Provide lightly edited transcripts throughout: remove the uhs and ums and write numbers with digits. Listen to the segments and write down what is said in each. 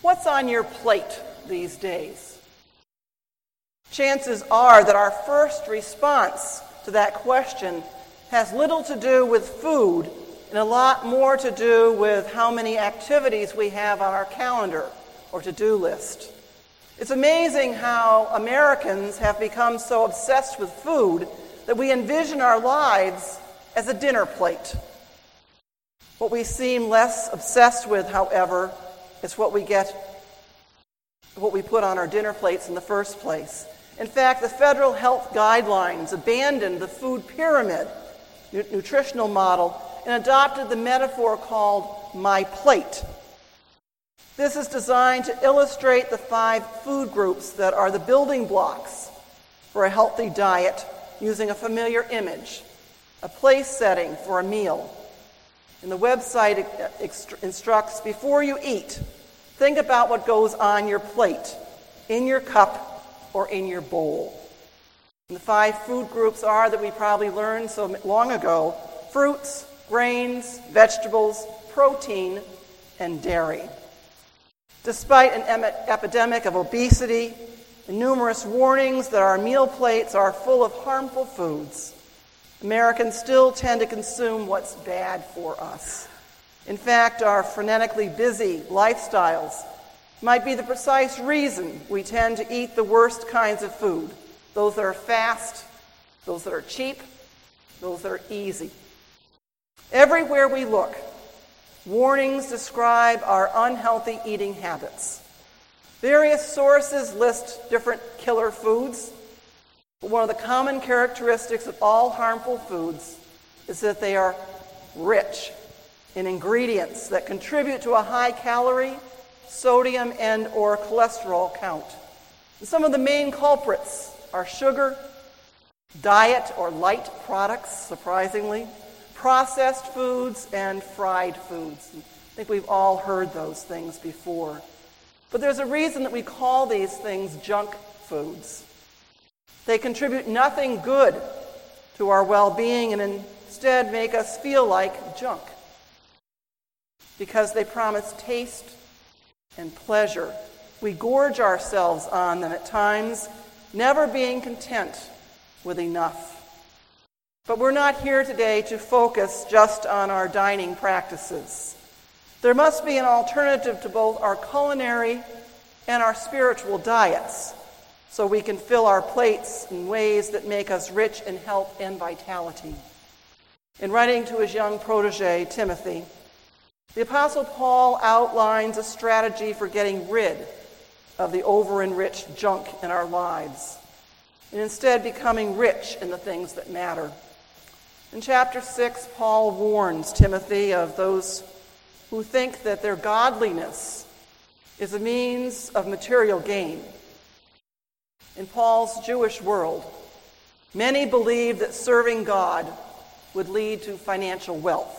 What's on your plate these days? Chances are that our first response to that question has little to do with food and a lot more to do with how many activities we have on our calendar or to-do list. It's amazing how Americans have become so obsessed with food that we envision our lives as a dinner plate. What we seem less obsessed with, however, is what we put on our dinner plates in the first place. In fact, the federal health guidelines abandoned the food pyramid nutritional model and adopted the metaphor called my plate. This is designed to illustrate the 5 food groups that are the building blocks for a healthy diet using a familiar image, a place setting for a meal. And the website instructs, before you eat, think about what goes on your plate, in your cup, or in your bowl. And the 5 food groups are that we probably learned so long ago: fruits, grains, vegetables, protein, and dairy. Despite an epidemic of obesity and numerous warnings that our meal plates are full of harmful foods, Americans still tend to consume what's bad for us. In fact, our frenetically busy lifestyles might be the precise reason we tend to eat the worst kinds of food, those that are fast, those that are cheap, those that are easy. Everywhere we look, warnings describe our unhealthy eating habits. Various sources list different killer foods, but one of the common characteristics of all harmful foods is that they are rich in ingredients that contribute to a high calorie, sodium, and or cholesterol count. And some of the main culprits are sugar, diet or light products, surprisingly, processed foods, and fried foods. I think we've all heard those things before. But there's a reason that we call these things junk foods. They contribute nothing good to our well-being and instead make us feel like junk because they promise taste and pleasure. We gorge ourselves on them at times, never being content with enough. But we're not here today to focus just on our dining practices. There must be an alternative to both our culinary and our spiritual diets, so we can fill our plates in ways that make us rich in health and vitality. In writing to his young protege, Timothy, the Apostle Paul outlines a strategy for getting rid of the over-enriched junk in our lives, and instead becoming rich in the things that matter. In chapter 6, Paul warns Timothy of those who think that their godliness is a means of material gain. In Paul's Jewish world, many believed that serving God would lead to financial wealth.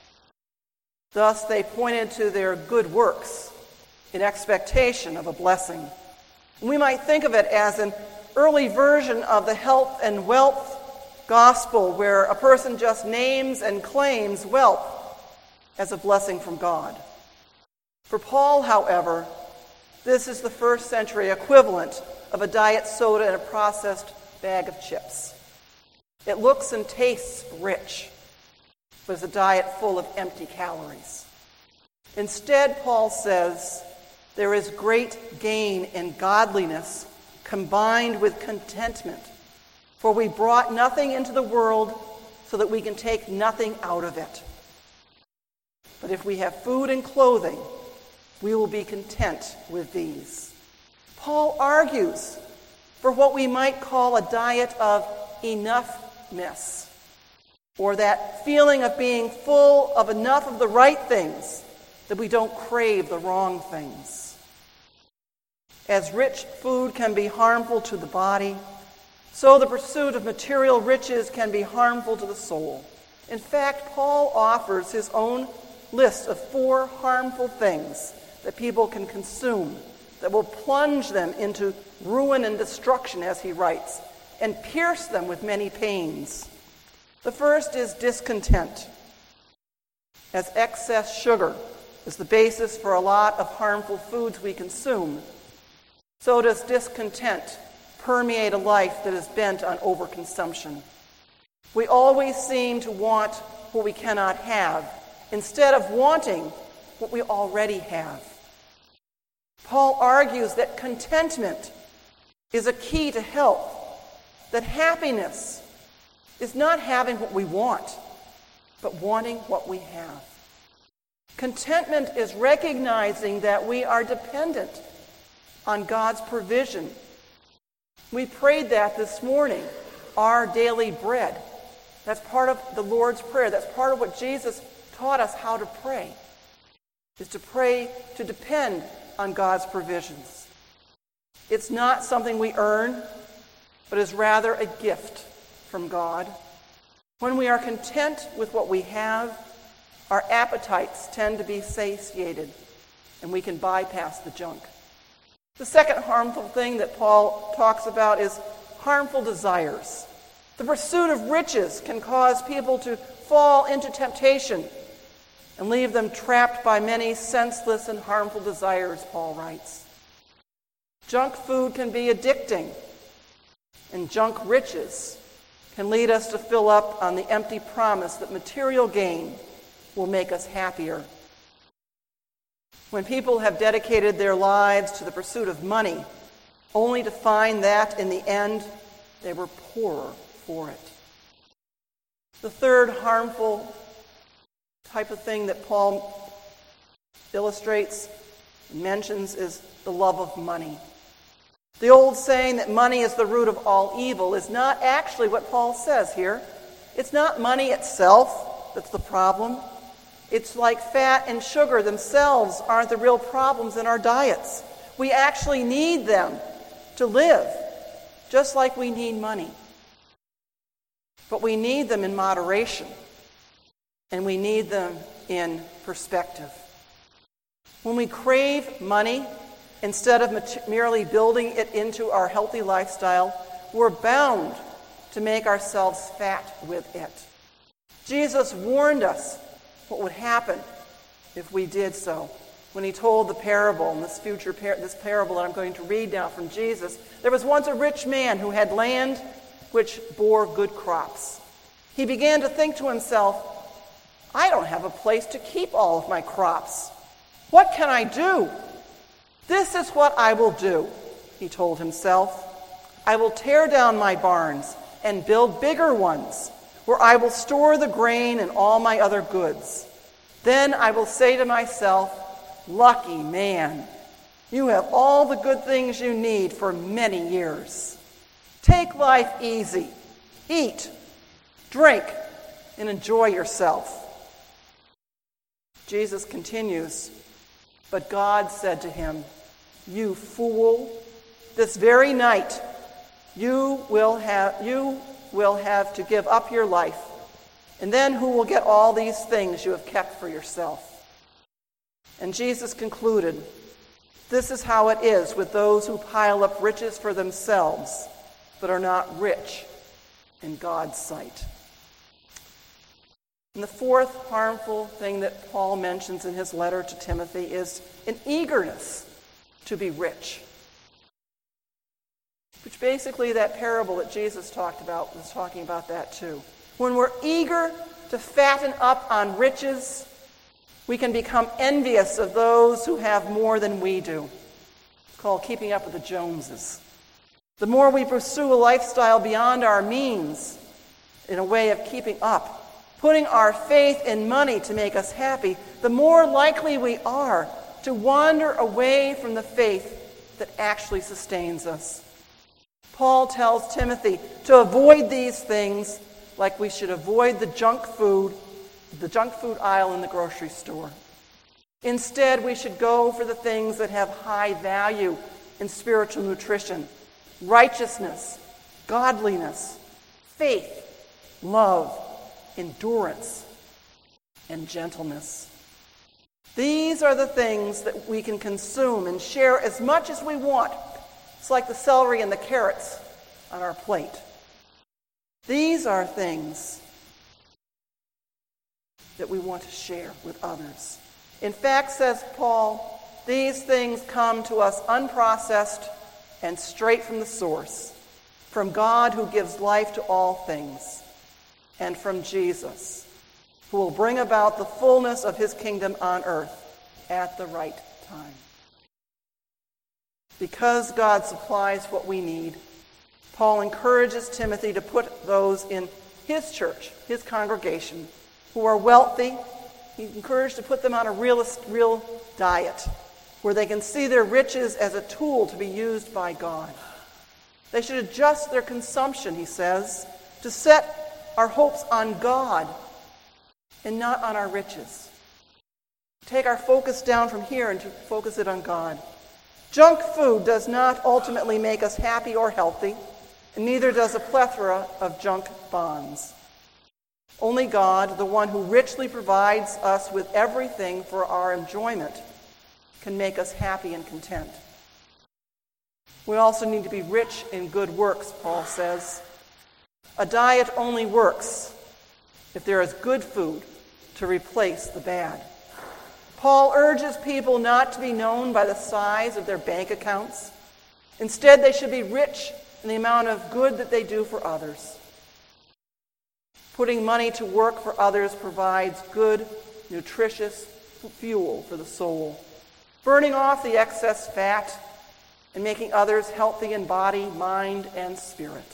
Thus, they pointed to their good works in expectation of a blessing. We might think of it as an early version of the health and wealth gospel, where a person just names and claims wealth as a blessing from God. For Paul, however, this is the first century equivalent of a diet soda and a processed bag of chips. It looks and tastes rich, but it's a diet full of empty calories. Instead, Paul says, there is great gain in godliness combined with contentment, for we brought nothing into the world so that we can take nothing out of it. But if we have food and clothing, we will be content with these. Paul argues for what we might call a diet of enoughness, or that feeling of being full of enough of the right things that we don't crave the wrong things. As rich food can be harmful to the body, so the pursuit of material riches can be harmful to the soul. In fact, Paul offers his own list of 4 harmful things that people can consume that will plunge them into ruin and destruction, as he writes, and pierce them with many pains. The first is discontent, as excess sugar is the basis for a lot of harmful foods we consume, so does discontent permeate a life that is bent on overconsumption. We always seem to want what we cannot have, instead of wanting what we already have. Paul argues that contentment is a key to health, that happiness is not having what we want, but wanting what we have. Contentment is recognizing that we are dependent on God's provision. We prayed that this morning, our daily bread. That's part of the Lord's Prayer. That's part of what Jesus taught us how to pray, is to pray to depend on God's provisions. It's not something we earn, but is rather a gift from God. When we are content with what we have, our appetites tend to be satiated, and we can bypass the junk. The second harmful thing that Paul talks about is harmful desires. The pursuit of riches can cause people to fall into temptation and leave them trapped by many senseless and harmful desires, Paul writes. Junk food can be addicting, and junk riches can lead us to fill up on the empty promise that material gain will make us happier. When people have dedicated their lives to the pursuit of money, only to find that in the end they were poorer for it. The third harmful type of thing that Paul illustrates and mentions is the love of money. The old saying that money is the root of all evil is not actually what Paul says here. It's not money itself that's the problem. It's like fat and sugar themselves aren't the real problems in our diets. We actually need them to live, just like we need money. But we need them in moderation, and we need them in perspective. When we crave money, instead of merely building it into our healthy lifestyle, we're bound to make ourselves fat with it. Jesus warned us what would happen if we did so. When he told the parable, and this parable that I'm going to read now from Jesus, there was once a rich man who had land which bore good crops. He began to think to himself, I don't have a place to keep all of my crops. What can I do? This is what I will do, he told himself. I will tear down my barns and build bigger ones, where I will store the grain and all my other goods. Then I will say to myself, lucky man, you have all the good things you need for many years. Take life easy. Eat, drink, and enjoy yourself. Jesus continues, but God said to him, you fool, this very night you will have to give up your life, and then who will get all these things you have kept for yourself? And Jesus concluded, this is how it is with those who pile up riches for themselves, but are not rich in God's sight. And the fourth harmful thing that Paul mentions in his letter to Timothy is an eagerness to be rich. Which basically that parable that Jesus talked about was talking about that too. When we're eager to fatten up on riches, we can become envious of those who have more than we do. It's called keeping up with the Joneses. The more we pursue a lifestyle beyond our means in a way of keeping up, putting our faith in money to make us happy, the more likely we are to wander away from the faith that actually sustains us. Paul tells Timothy to avoid these things like we should avoid the junk food aisle in the grocery store. Instead, we should go for the things that have high value in spiritual nutrition: righteousness, godliness, faith, love, endurance, and gentleness. These are the things that we can consume and share as much as we want. It's like the celery and the carrots on our plate. These are things that we want to share with others. In fact, says Paul, these things come to us unprocessed and straight from the source, from God who gives life to all things, and from Jesus, who will bring about the fullness of his kingdom on earth at the right time. Because God supplies what we need, Paul encourages Timothy to put those in his church, his congregation, who are wealthy. He's encouraged to put them on a real diet, where they can see their riches as a tool to be used by God. They should adjust their consumption, he says, to set our hopes on God and not on our riches. Take our focus down from here and to focus it on God. Junk food does not ultimately make us happy or healthy, and neither does a plethora of junk bonds. Only God, the one who richly provides us with everything for our enjoyment, can make us happy and content. We also need to be rich in good works, Paul says. A diet only works if there is good food to replace the bad. Paul urges people not to be known by the size of their bank accounts. Instead, they should be rich in the amount of good that they do for others. Putting money to work for others provides good, nutritious fuel for the soul, burning off the excess fat and making others healthy in body, mind, and spirit.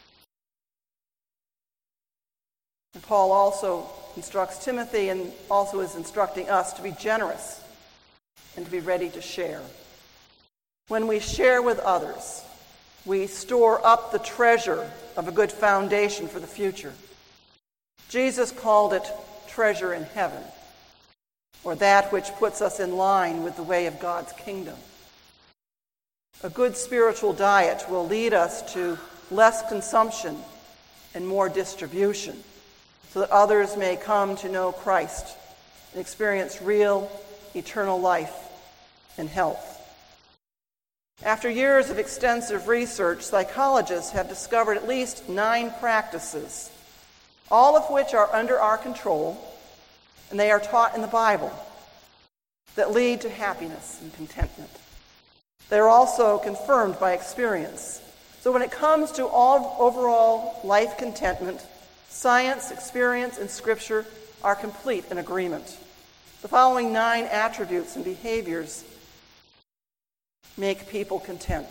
And Paul also instructs Timothy and also is instructing us to be generous and to be ready to share. When we share with others, we store up the treasure of a good foundation for the future. Jesus called it treasure in heaven, or that which puts us in line with the way of God's kingdom. A good spiritual diet will lead us to less consumption and more distribution, so that others may come to know Christ and experience real, eternal life and health. After years of extensive research, psychologists have discovered at least 9 practices, all of which are under our control, and they are taught in the Bible, that lead to happiness and contentment. They are also confirmed by experience. So when it comes to all overall life contentment, science, experience, and Scripture are complete in agreement. The following 9 attributes and behaviors make people content.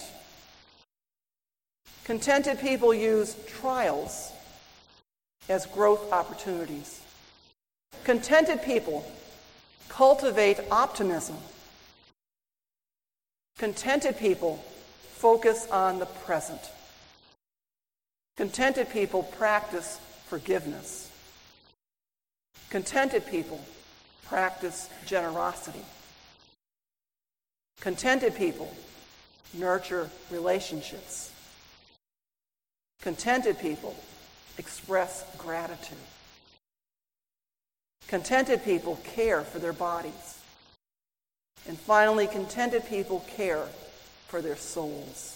Contented people use trials as growth opportunities. Contented people cultivate optimism. Contented people focus on the present. Contented people practice forgiveness. Contented people practice generosity. Contented people nurture relationships. Contented people express gratitude. Contented people care for their bodies. And finally, contented people care for their souls.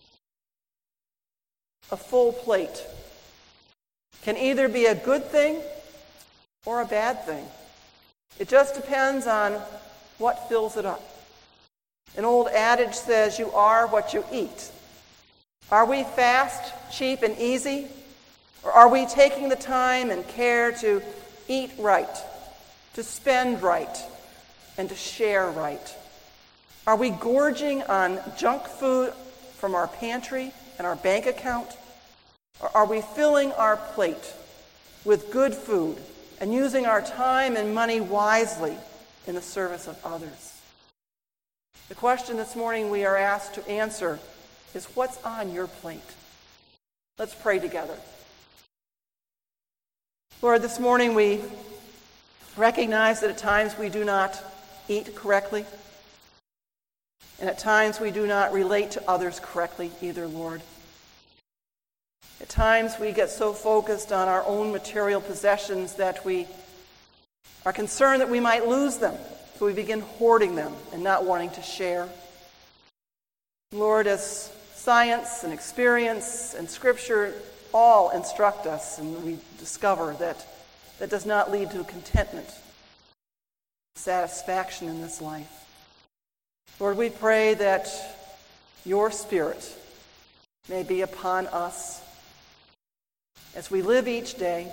A full plate can either be a good thing or a bad thing. It just depends on what fills it up. An old adage says, you are what you eat. Are we fast, cheap, and easy? Or are we taking the time and care to eat right, to spend right, and to share right? Are we gorging on junk food from our pantry and our bank account? Or are we filling our plate with good food and using our time and money wisely in the service of others? The question this morning we are asked to answer is, what's on your plate? Let's pray together. Lord, this morning we recognize that at times we do not eat correctly, and at times we do not relate to others correctly either, Lord. At times we get so focused on our own material possessions that we are concerned that we might lose them, so we begin hoarding them and not wanting to share. Lord, as science and experience and Scripture all instruct us, and we discover that that does not lead to contentment. satisfaction in this life. Lord, we pray that your Spirit may be upon us as we live each day,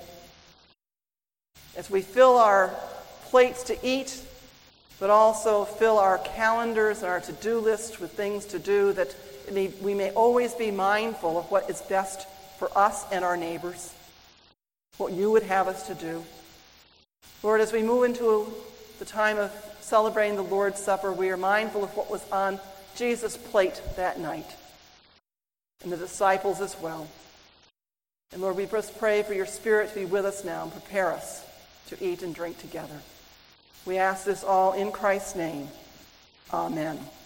as we fill our plates to eat, but also fill our calendars and our to-do list with things to do, that we may always be mindful of what is best for us and our neighbors, what you would have us to do. Lord, as we move into the time of celebrating the Lord's Supper, we are mindful of what was on Jesus' plate that night, and the disciples as well. And Lord, we just pray for your Spirit to be with us now and prepare us to eat and drink together. We ask this all in Christ's name. Amen.